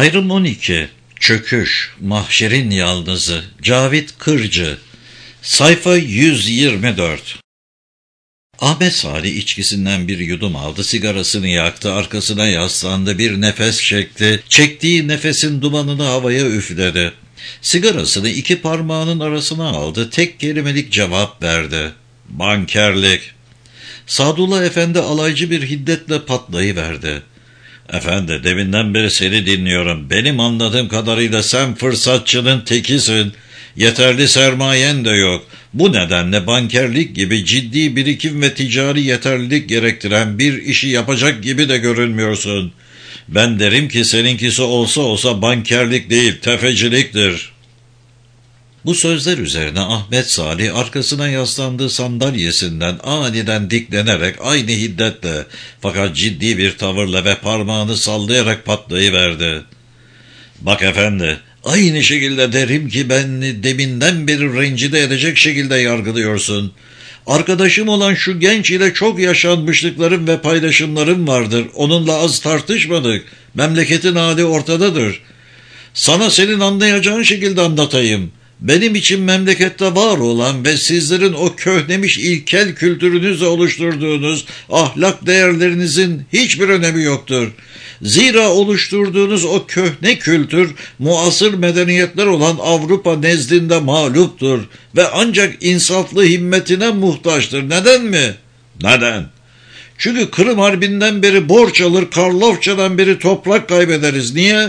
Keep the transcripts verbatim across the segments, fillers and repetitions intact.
Ayrım on iki. Çöküş, Mahşerin Yalnızı, Cavit Kırcı. Sayfa yüz yirmi dört. Ahmet Salih içkisinden bir yudum aldı, sigarasını yaktı, arkasına yaslandı, bir nefes çekti, çektiği nefesin dumanını havaya üfledi. Sigarasını iki parmağının arasına aldı, tek kelimelik cevap verdi. Bankerlik. Sadullah Efendi alaycı bir hiddetle patlayıverdi. Efendi, deminden beri seni dinliyorum. Benim anladığım kadarıyla sen fırsatçının tekisin. Yeterli sermayen de yok. Bu nedenle bankerlik gibi ciddi birikim ve ticari yeterlilik gerektiren bir işi yapacak gibi de görünmüyorsun. Ben derim ki seninkisi olsa olsa bankerlik değil, tefeciliktir. Bu sözler üzerine Ahmet Salih arkasına yaslandığı sandalyesinden aniden diklenerek aynı hiddetle fakat ciddi bir tavırla ve parmağını sallayarak patlayıverdi. Bak efendi, aynı şekilde derim ki beni deminden beri rencide edecek şekilde yargılıyorsun. Arkadaşım olan şu genç ile çok yaşanmışlıklarım ve paylaşımlarım vardır. Onunla az tartışmadık. Memleketin hali ortadadır. Sana senin anlayacağın şekilde anlatayım. Benim için memlekette var olan ve sizlerin o köhnemiş ilkel kültürünüzle oluşturduğunuz ahlak değerlerinizin hiçbir önemi yoktur. Zira oluşturduğunuz o köhne kültür muasır medeniyetler olan Avrupa nezdinde mağluptur ve ancak insaflı himmetine muhtaçtır. Neden mi? Neden? Çünkü Kırım Harbi'nden beri borç alır, Karlofça'dan beri toprak kaybederiz. Niye?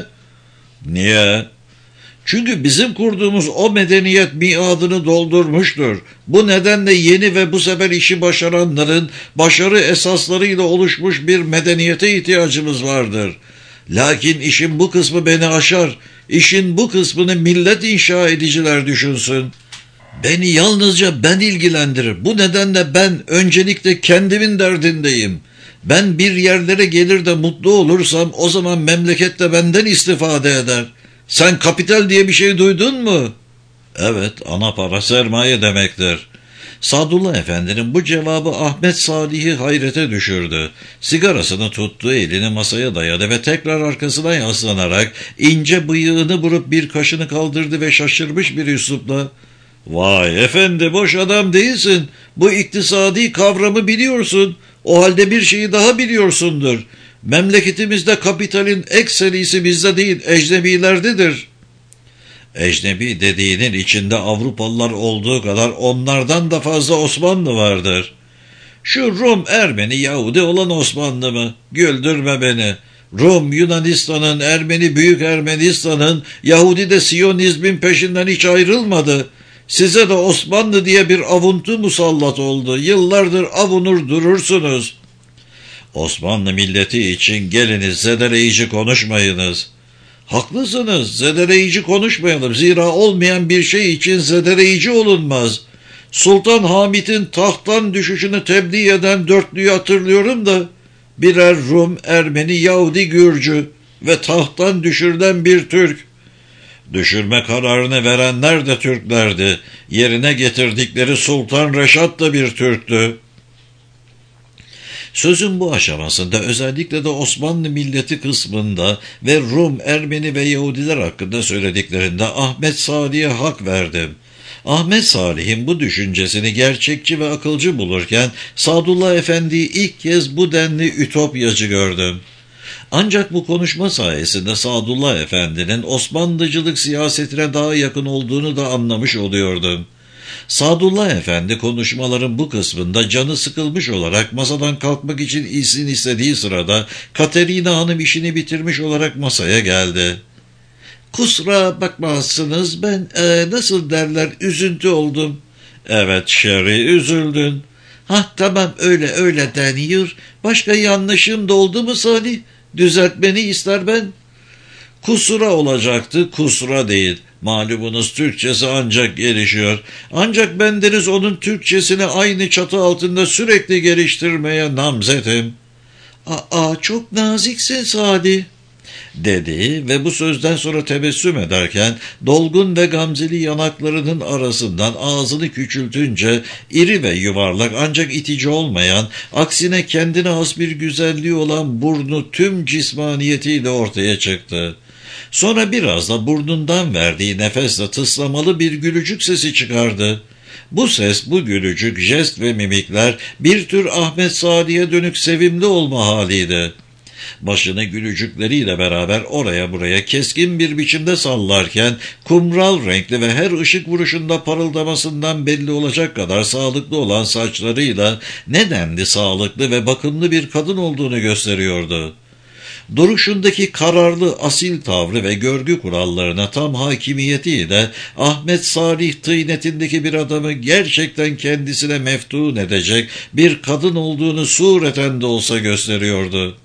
Niye? Çünkü bizim kurduğumuz o medeniyet miadını doldurmuştur. Bu nedenle yeni ve bu sefer işi başaranların başarı esaslarıyla oluşmuş bir medeniyete ihtiyacımız vardır. Lakin işin bu kısmı beni aşar. İşin bu kısmını millet inşa ediciler düşünsün. Beni yalnızca ben ilgilendirir. Bu nedenle ben öncelikle kendimin derdindeyim. Ben bir yerlere gelir de mutlu olursam o zaman memleket de benden istifade eder. Sen kapital diye bir şey duydun mu? Evet, ana para sermaye demektir. Sadullah Efendi'nin bu cevabı Ahmet Salih'i hayrete düşürdü. Sigarasını tuttu, elini masaya dayadı ve tekrar arkasına yaslanarak ince bıyığını vurup bir kaşını kaldırdı ve şaşırmış bir üslupla ''Vay efendi, boş adam değilsin. Bu iktisadi kavramı biliyorsun. O halde bir şeyi daha biliyorsundur. Memleketimizde kapitalin ekserisi bizde değil, ecnebilerdedir.'' Ecnebi dediğinin içinde Avrupalılar olduğu kadar onlardan da fazla Osmanlı vardır. Şu Rum, Ermeni, Yahudi olan Osmanlı mı? Güldürme beni. Rum, Yunanistan'ın, Ermeni, Büyük Ermenistan'ın, Yahudi de Siyonizmin peşinden hiç ayrılmadı. Size de Osmanlı diye bir avuntu musallat oldu. Yıllardır avunur durursunuz. Osmanlı milleti için geliniz, zedeleyici konuşmayınız. Haklısınız, zedeleyici konuşmayalım. Zira olmayan bir şey için zedeleyici olunmaz. Sultan Hamit'in tahttan düşüşünü tebliğ eden dörtlüyü hatırlıyorum da, birer Rum, Ermeni, Yahudi, Gürcü ve tahttan düşürülen bir Türk. Düşürme kararını verenler de Türklerdi. Yerine getirdikleri Sultan Reşat da bir Türktü. Sözün bu aşamasında özellikle de Osmanlı milleti kısmında ve Rum, Ermeni ve Yahudiler hakkında söylediklerinde Ahmet Salih'e hak verdim. Ahmet Salih'in bu düşüncesini gerçekçi ve akılcı bulurken Sadullah Efendi'yi ilk kez bu denli ütopyacı gördüm. Ancak bu konuşma sayesinde Sadullah Efendi'nin Osmanlıcılık siyasetine daha yakın olduğunu da anlamış oluyordum. Sadullah Efendi konuşmaların bu kısmında canı sıkılmış olarak masadan kalkmak için izin istediği sırada Katerina Hanım işini bitirmiş olarak masaya geldi. ''Kusura bakmazsınız, ben e, nasıl derler üzüntü oldum.'' ''Evet Şerri, üzüldün.'' ''Hah tamam, öyle öyle deniyor. Başka yanlışım da oldu mu Salih? Düzeltmeni ister ben.'' ''Kusura olacaktı, kusura değil. Malumunuz Türkçesi ancak gelişiyor. Ancak bendeniz onun Türkçesini aynı çatı altında sürekli geliştirmeye namzetim.'' ''Aa, çok naziksin Salih.'' dedi ve bu sözden sonra tebessüm ederken dolgun ve gamzeli yanaklarının arasından ağzını küçültünce iri ve yuvarlak ancak itici olmayan, aksine kendine has bir güzelliği olan burnu tüm cismaniyetiyle ortaya çıktı. Sonra biraz da burnundan verdiği nefesle tıslamalı bir gülücük sesi çıkardı. Bu ses, bu gülücük, jest ve mimikler bir tür Ahmet Sadi'ye dönük sevimli olma haliydi. Başını gülücükleriyle beraber oraya buraya keskin bir biçimde sallarken, kumral renkli ve her ışık vuruşunda parıldamasından belli olacak kadar sağlıklı olan saçlarıyla nedenli sağlıklı ve bakımlı bir kadın olduğunu gösteriyordu. Duruşundaki kararlı asil tavrı ve görgü kurallarına tam hakimiyetiyle Ahmet Salih tıynetindeki bir adamı gerçekten kendisine meftun edecek bir kadın olduğunu sureten de olsa gösteriyordu.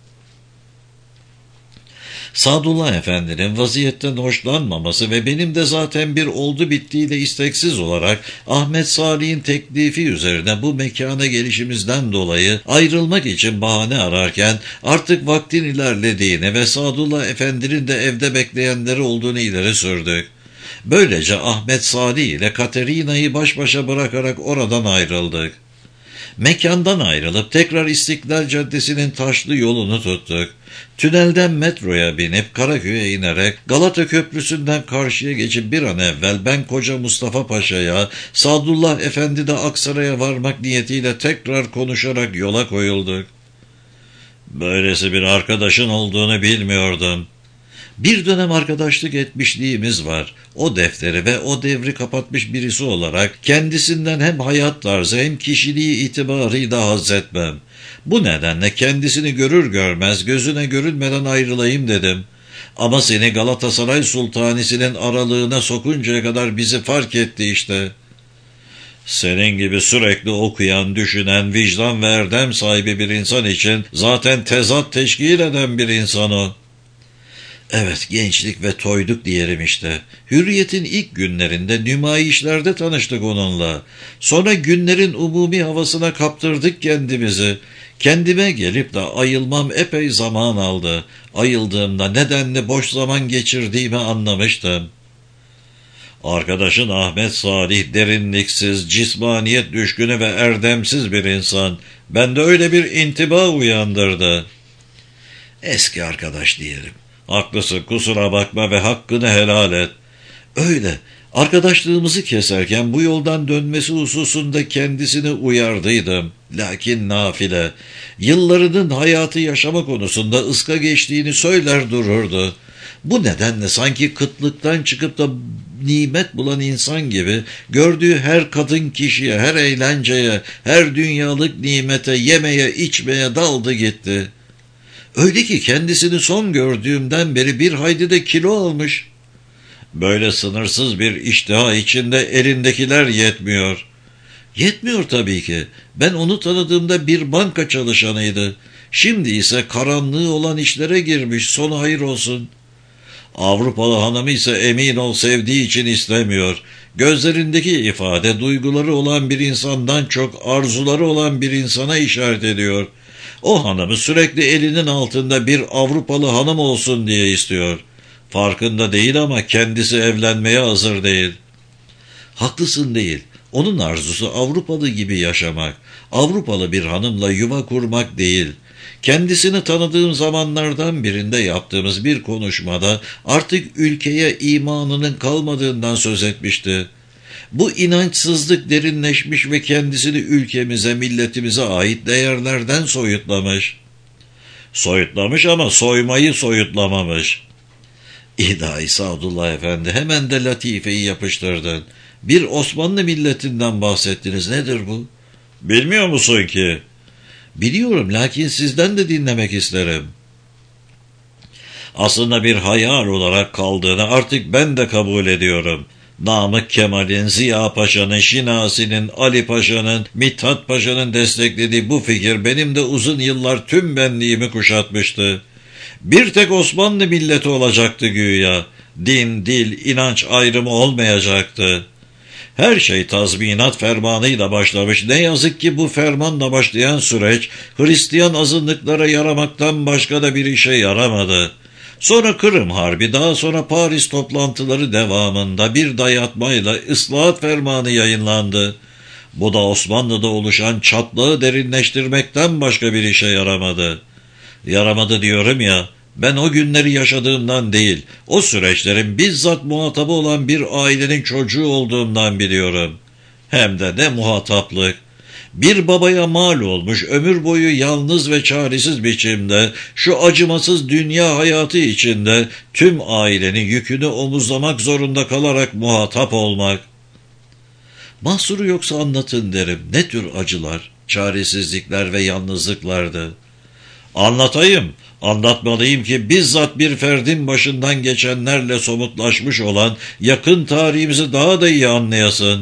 Sadullah Efendi'nin vaziyetten hoşlanmaması ve benim de zaten bir oldu bittiğiyle isteksiz olarak Ahmet Salih'in teklifi üzerine bu mekana gelişimizden dolayı ayrılmak için bahane ararken artık vaktin ilerlediğini ve Sadullah Efendi'nin de evde bekleyenleri olduğunu ileri sürdük. Böylece Ahmet Salih ile Katerina'yı baş başa bırakarak oradan ayrıldık. Mekandan ayrılıp tekrar İstiklal Caddesi'nin taşlı yolunu tuttuk. Tünelden metroya binip Karaköy'e inerek Galata Köprüsü'nden karşıya geçip bir an evvel ben Koca Mustafa Paşa'ya, Sadullah Efendi de Aksaray'a varmak niyetiyle tekrar konuşarak yola koyulduk. Böylesi bir arkadaşın olduğunu bilmiyordum. Bir dönem arkadaşlık etmişliğimiz var. O defteri ve o devri kapatmış birisi olarak kendisinden hem hayat tarzı hem kişiliği itibarıyla haz etmem. Bu nedenle kendisini görür görmez gözüne görünmeden ayrılayım dedim. Ama seni Galatasaray Sultanisi'nin aralığına sokuncaya kadar bizi fark etti işte. Senin gibi sürekli okuyan, düşünen, vicdan ve erdem sahibi bir insan için zaten tezat teşkil eden bir insan o. Evet, gençlik ve toyduk diyelim işte. Hürriyet'in ilk günlerinde nümayişlerde tanıştık onunla. Sonra günlerin umumi havasına kaptırdık kendimizi. Kendime gelip de ayılmam epey zaman aldı. Ayıldığımda nedenle boş zaman geçirdiğimi anlamıştım. Arkadaşın Ahmet Salih derinliksiz, cismaniyet düşkünü ve erdemsiz bir insan. Bende öyle bir intiba uyandırdı. Eski arkadaş diyelim. Haklısın, kusura bakma ve hakkını helal et. Öyle, arkadaşlığımızı keserken bu yoldan dönmesi hususunda kendisini uyardıydım. Lakin nafile, yıllarının hayatı yaşama konusunda ıska geçtiğini söyler dururdu. Bu nedenle sanki kıtlıktan çıkıp da nimet bulan insan gibi gördüğü her kadın kişiye, her eğlenceye, her dünyalık nimete, yemeye, içmeye daldı gitti. Öyle ki kendisini son gördüğümden beri bir hayli de kilo almış. Böyle sınırsız bir iştiha içinde elindekiler yetmiyor. Yetmiyor tabii ki. Ben onu tanıdığımda bir banka çalışanıydı. Şimdi ise karanlığı olan işlere girmiş, sonu hayır olsun. Avrupalı hanımı ise emin ol sevdiği için istemiyor. Gözlerindeki ifade duyguları olan bir insandan çok arzuları olan bir insana işaret ediyor. O hanımı sürekli elinin altında bir Avrupalı hanım olsun diye istiyor. Farkında değil ama kendisi evlenmeye hazır değil. Haklısın değil. Onun arzusu Avrupalı gibi yaşamak, Avrupalı bir hanımla yuva kurmak değil. Kendisini tanıdığım zamanlardan birinde yaptığımız bir konuşmada artık ülkeye imanının kalmadığından söz etmişti. Bu inançsızlık derinleşmiş ve kendisini ülkemize, milletimize ait değerlerden soyutlamış. Soyutlamış ama soymayı soyutlamamış. İlahi Sadullah Efendi, hemen de latifeyi yapıştırdın. Bir Osmanlı milletinden bahsettiniz. Nedir bu? Bilmiyor musun ki? Biliyorum, lakin sizden de dinlemek isterim. Aslında bir hayal olarak kaldığını artık ben de kabul ediyorum. Namık Kemal'in, Ziya Paşa'nın, Şinasi'nin, Ali Paşa'nın, Mithat Paşa'nın desteklediği bu fikir benim de uzun yıllar tüm benliğimi kuşatmıştı. Bir tek Osmanlı milleti olacaktı güya. Din, dil, inanç ayrımı olmayacaktı. Her şey tazminat fermanıyla başlamış. Ne yazık ki bu fermanla başlayan süreç Hristiyan azınlıklara yaramaktan başka da bir işe yaramadı. Sonra Kırım Harbi, daha sonra Paris toplantıları devamında bir dayatmayla ıslahat fermanı yayınlandı. Bu da Osmanlı'da oluşan çatlağı derinleştirmekten başka bir işe yaramadı. Yaramadı diyorum ya, ben o günleri yaşadığımdan değil, o süreçlerin bizzat muhatabı olan bir ailenin çocuğu olduğumdan biliyorum. Hem de ne muhataplık. Bir babaya mal olmuş, ömür boyu yalnız ve çaresiz biçimde, şu acımasız dünya hayatı içinde tüm ailenin yükünü omuzlamak zorunda kalarak muhatap olmak. Mahsuru yoksa anlatın derim, ne tür acılar, çaresizlikler ve yalnızlıklardı. Anlatayım, anlatmalıyım ki bizzat bir ferdin başından geçenlerle somutlaşmış olan yakın tarihimizi daha da iyi anlayasın.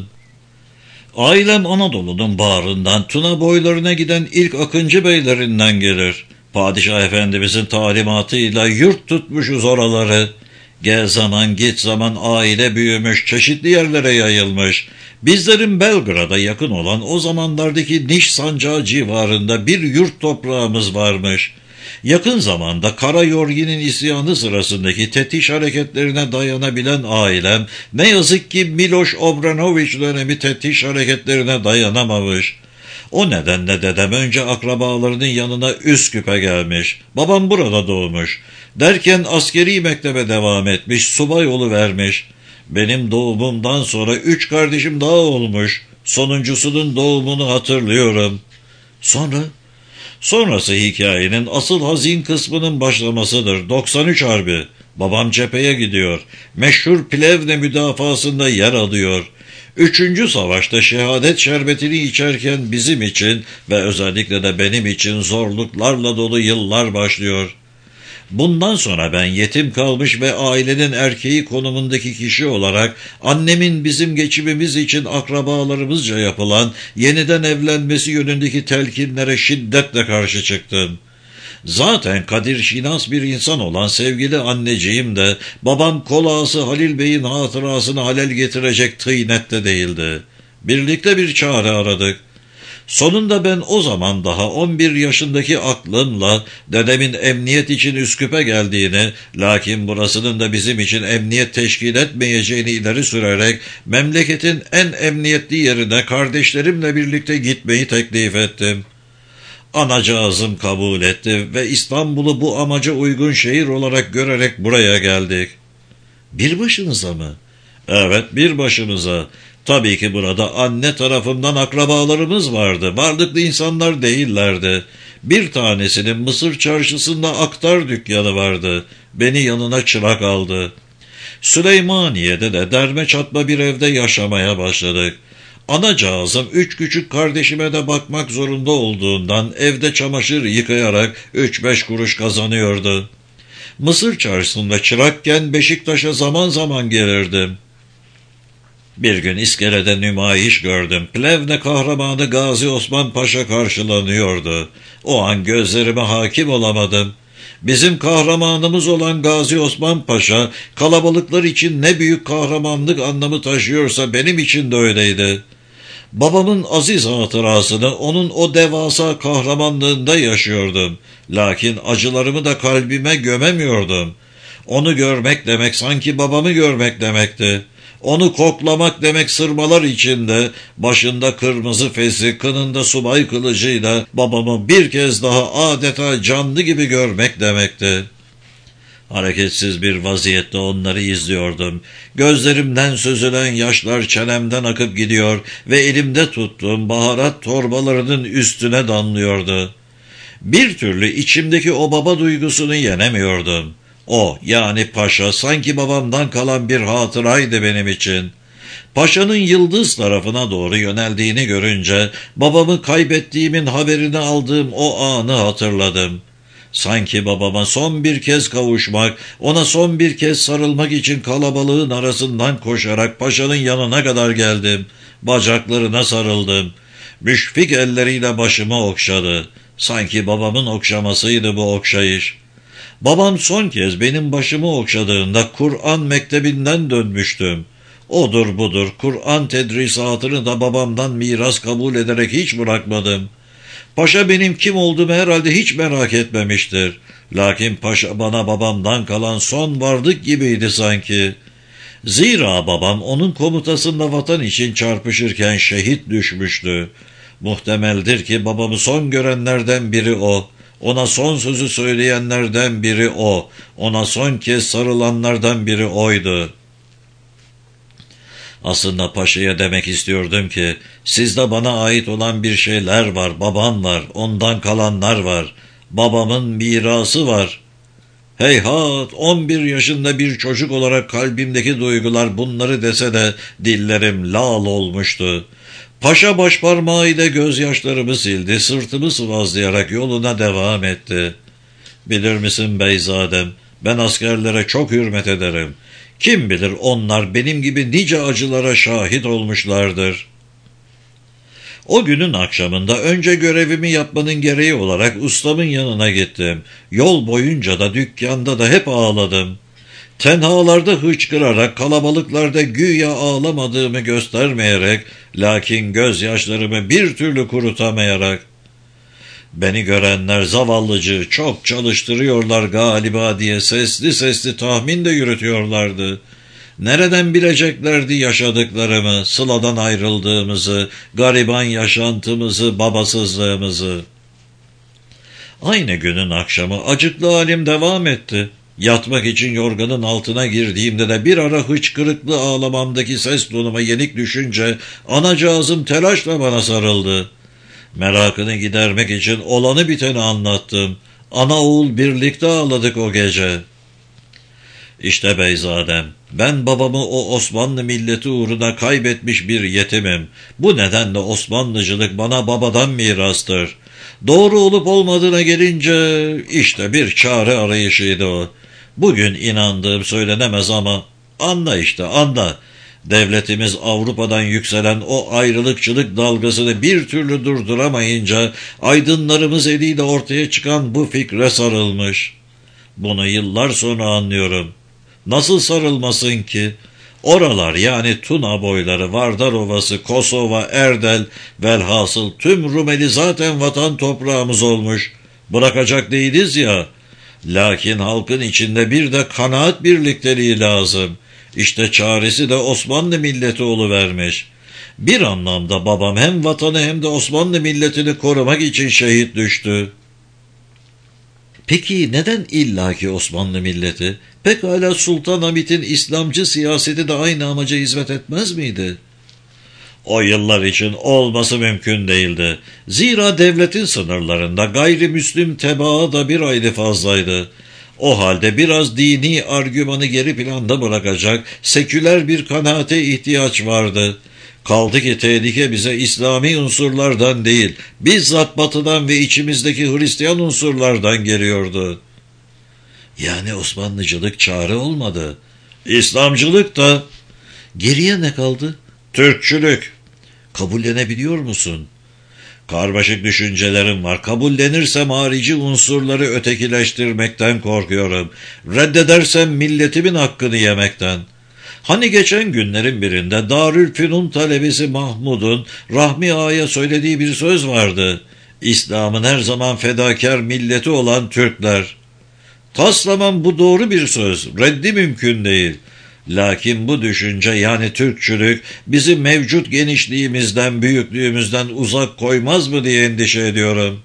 Ailem Anadolu'nun bağrından Tuna boylarına giden ilk Akıncı beylerinden gelir. Padişah Efendimizin talimatıyla yurt tutmuşuz oraları. Gel zaman git zaman aile büyümüş, çeşitli yerlere yayılmış. Bizlerin Belgrad'a yakın olan o zamanlardaki Niş Sancağı civarında bir yurt toprağımız varmış. Yakın zamanda Kara Yorgi'nin isyanı sırasındaki tetiş hareketlerine dayanabilen ailem, ne yazık ki Miloš Obrenović dönemi tetiş hareketlerine dayanamamış. O nedenle dedem önce akrabalarının yanına Üsküp'e gelmiş. Babam burada doğmuş. Derken askeri mektebe devam etmiş, subay oluvermiş. Benim doğumumdan sonra üç kardeşim daha olmuş. Sonuncusunun doğumunu hatırlıyorum. Sonra? Sonrası hikayenin asıl hazin kısmının başlamasıdır. doksan üç Harbi. Babam cepheye gidiyor. Meşhur Plevne müdafasında yer alıyor. Üçüncü savaşta şehadet şerbetini içerken bizim için ve özellikle de benim için zorluklarla dolu yıllar başlıyor. Bundan sonra ben yetim kalmış ve ailenin erkeği konumundaki kişi olarak annemin bizim geçimimiz için akrabalarımızca yapılan yeniden evlenmesi yönündeki telkinlere şiddetle karşı çıktım. Zaten kadir şinas bir insan olan sevgili anneciğim de babam kolağası Halil Bey'in hatırasını halel getirecek tıynette değildi. Birlikte bir çare aradık. Sonunda ben o zaman daha on bir yaşındaki aklımla dedemin emniyet için Üsküp'e geldiğini, lakin burasının da bizim için emniyet teşkil etmeyeceğini ileri sürerek memleketin en emniyetli yerine kardeşlerimle birlikte gitmeyi teklif ettim. Anacığızım kabul etti ve İstanbul'u bu amaca uygun şehir olarak görerek buraya geldik. Bir başınıza mı? Evet, bir başımıza. Tabii ki burada anne tarafından akrabalarımız vardı. Varlıklı insanlar değillerdi. Bir tanesinin Mısır çarşısında aktar dükkanı vardı. Beni yanına çırak aldı. Süleymaniye'de de derme çatma bir evde yaşamaya başladık. Anacığızım üç küçük kardeşime de bakmak zorunda olduğundan evde çamaşır yıkayarak üç beş kuruş kazanıyordu. Mısır çarşısında çırakken Beşiktaş'a zaman zaman gelirdim. Bir gün iskelede nümayiş gördüm. Plevne kahramanı Gazi Osman Paşa karşılanıyordu. O an gözlerime hakim olamadım. Bizim kahramanımız olan Gazi Osman Paşa, kalabalıklar için ne büyük kahramanlık anlamı taşıyorsa benim için de öyleydi. Babamın aziz hatırasını onun o devasa kahramanlığında yaşıyordum. Lakin acılarımı da kalbime gömemiyordum. Onu görmek demek sanki babamı görmek demekti. Onu koklamak demek sırmalar içinde, başında kırmızı fesi, kınında subay kılıcıyla babamı bir kez daha adeta canlı gibi görmek demekti. Hareketsiz bir vaziyette onları izliyordum. Gözlerimden süzülen yaşlar çenemden akıp gidiyor ve elimde tuttuğum baharat torbalarının üstüne damlıyordu. Bir türlü içimdeki o baba duygusunu yenemiyordum. O, yani Paşa, sanki babamdan kalan bir hatıraydı benim için. Paşa'nın Yıldız tarafına doğru yöneldiğini görünce babamı kaybettiğimin haberini aldığım o anı hatırladım. Sanki babama son bir kez kavuşmak, ona son bir kez sarılmak için kalabalığın arasından koşarak Paşa'nın yanına kadar geldim. Bacaklarına sarıldım. Müşfik elleriyle başımı okşadı. Sanki babamın okşamasıydı bu okşayış. Babam son kez benim başımı okşadığında Kur'an mektebinden dönmüştüm. Odur budur Kur'an tedrisatını da babamdan miras kabul ederek hiç bırakmadım. Paşa benim kim olduğumu herhalde hiç merak etmemiştir. Lakin paşa bana babamdan kalan son varlık gibiydi sanki. Zira babam onun komutasında vatan için çarpışırken şehit düşmüştü. Muhtemeldir ki babamı son görenlerden biri o. Ona son sözü söyleyenlerden biri o. Ona son kez sarılanlardan biri oydu. Aslında paşaya demek istiyordum ki, sizde bana ait olan bir şeyler var, babam var, ondan kalanlar var, babamın mirası var. Heyhat, on bir yaşında bir çocuk olarak kalbimdeki duygular bunları dese de dillerim lal olmuştu. Paşa başparmağıyla gözyaşlarımı sildi, sırtımı sıvazlayarak yoluna devam etti. Bilir misin beyzadem, ben askerlere çok hürmet ederim. Kim bilir onlar benim gibi nice acılara şahit olmuşlardır. O günün akşamında önce görevimi yapmanın gereği olarak ustamın yanına gittim. Yol boyunca da dükkanda da hep ağladım. Tenhalarda hıçkırarak, kalabalıklarda güya ağlamadığımı göstermeyerek, lakin gözyaşlarımı bir türlü kurutamayarak. Beni görenler zavallıcı çok çalıştırıyorlar galiba diye sesli sesli tahmin de yürütüyorlardı. Nereden bileceklerdi yaşadıklarımı, sıladan ayrıldığımızı, gariban yaşantımızı, babasızlığımızı. Aynı günün akşamı acıklı halim devam etti. Yatmak için yorganın altına girdiğimde de bir ara hıçkırıklı ağlamamdaki ses tonuma yenik düşünce anacığızım telaşla bana sarıldı. Merakını gidermek için olanı biteni anlattım. Ana oğul birlikte ağladık o gece. İşte beyzadem, ben babamı o Osmanlı milleti uğruna kaybetmiş bir yetimim. Bu nedenle Osmanlıcılık bana babadan mirastır. Doğru olup olmadığına gelince işte bir çare arayışıydı o. Bugün inandığım söylenemez ama anla işte anla. Devletimiz Avrupa'dan yükselen o ayrılıkçılık dalgasını bir türlü durduramayınca aydınlarımız eliyle ortaya çıkan bu fikre sarılmış. Bunu yıllar sonra anlıyorum. Nasıl sarılmasın ki? Oralar yani Tuna boyları, Vardar Ovası, Kosova, Erdel, velhasıl tüm Rumeli zaten vatan toprağımız olmuş. Bırakacak değiliz ya. Lakin halkın içinde bir de kanaat birlikteliği lazım. İşte çaresi de Osmanlı milleti oluvermiş. Bir anlamda babam hem vatanı hem de Osmanlı milletini korumak için şehit düştü. Peki neden illaki Osmanlı milleti? Pekala Sultanahmet'in İslamcı siyaseti de aynı amaca hizmet etmez miydi? O yıllar için olması mümkün değildi. Zira devletin sınırlarında gayrimüslim tebaa da bir hayli fazlaydı. O halde biraz dini argümanı geri planda bırakacak seküler bir kanaate ihtiyaç vardı. Kaldı ki tehlike bize İslami unsurlardan değil, bizzat batıdan ve içimizdeki Hristiyan unsurlardan geliyordu. Yani Osmanlıcılık çare olmadı. İslamcılık da. Geriye ne kaldı? Türkçülük. Kabullenebiliyor musun? Karmaşık düşüncelerim var. Kabullenirsem harici unsurları ötekileştirmekten korkuyorum. Reddedersem milletimin hakkını yemekten. Hani geçen günlerin birinde Darülfünun talebesi Mahmud'un Rahmi Ağa'ya söylediği bir söz vardı. İslam'ın her zaman fedakar milleti olan Türkler. Taslamam bu doğru bir söz. Reddi mümkün değil. Lakin bu düşünce yani Türkçülük bizi mevcut genişliğimizden, büyüklüğümüzden uzak koymaz mı diye endişe ediyorum.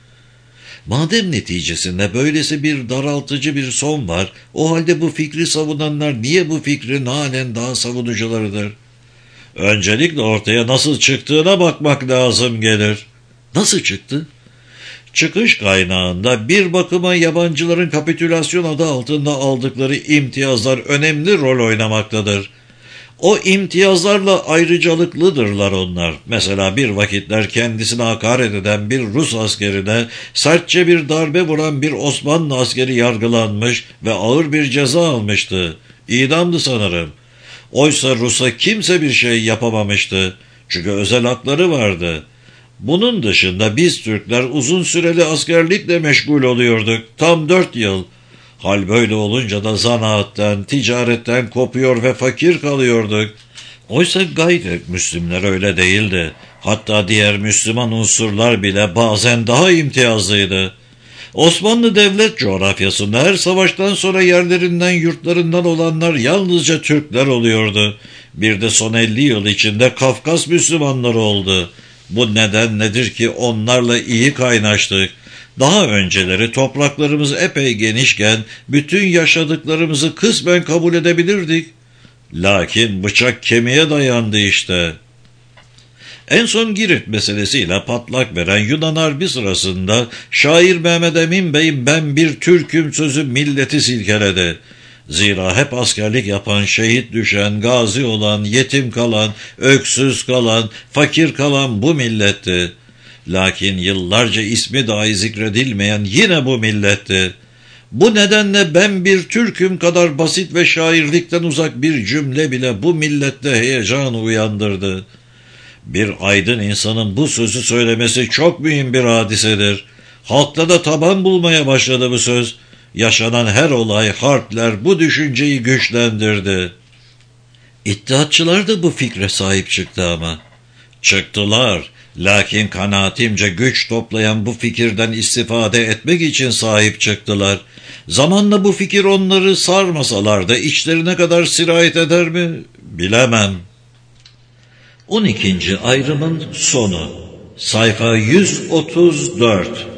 Madem neticesinde böylesi bir daraltıcı bir son var, o halde bu fikri savunanlar niye bu fikrin halen daha savunucularıdır? Öncelikle ortaya nasıl çıktığına bakmak lazım gelir. Nasıl çıktı? Çıkış kaynağında bir bakıma yabancıların kapitülasyon adı altında aldıkları imtiyazlar önemli rol oynamaktadır. O imtiyazlarla ayrıcalıklıdırlar onlar. Mesela bir vakitler kendisine hakaret eden bir Rus askerine sertçe bir darbe vuran bir Osmanlı askeri yargılanmış ve ağır bir ceza almıştı. İdamdı sanırım. Oysa Rus'a kimse bir şey yapamamıştı. Çünkü özel hakları vardı. Bunun dışında biz Türkler uzun süreli askerlikle meşgul oluyorduk. Tam dört yıl. Hal böyle olunca da zanaatten, ticaretten kopuyor ve fakir kalıyorduk. Oysa gayrimüslimler öyle değildi. Hatta diğer Müslüman unsurlar bile bazen daha imtiyazlıydı. Osmanlı devlet coğrafyasında her savaştan sonra yerlerinden yurtlarından olanlar yalnızca Türkler oluyordu. Bir de son elli yıl içinde Kafkas Müslümanları oldu. Bu neden nedir ki onlarla iyi kaynaştık. Daha önceleri topraklarımız epey genişken bütün yaşadıklarımızı kısmen kabul edebilirdik. Lakin bıçak kemiğe dayandı işte. En son Girit meselesiyle patlak veren Yunan Harbi sırasında şair Mehmed Emin Bey "ben bir Türk'üm" sözü milleti silkeledi. Zira hep askerlik yapan, şehit düşen, gazi olan, yetim kalan, öksüz kalan, fakir kalan bu milletti. Lakin yıllarca ismi dahi zikredilmeyen yine bu milletti. Bu nedenle "ben bir Türk'üm" kadar basit ve şairlikten uzak bir cümle bile bu millette heyecan uyandırdı. Bir aydın insanın bu sözü söylemesi çok mühim bir hadisedir. Halkta da taban bulmaya başladı bu söz. Yaşanan her olay, harpler bu düşünceyi güçlendirdi. İttihatçılar da bu fikre sahip çıktı ama. Çıktılar. Lakin kanaatimce güç toplayan bu fikirden istifade etmek için sahip çıktılar. Zamanla bu fikir onları sarmasalar da içlerine kadar sirayet eder mi? Bilemem. on ikinci ayrımın sonu. Sayfa yüz otuz dört.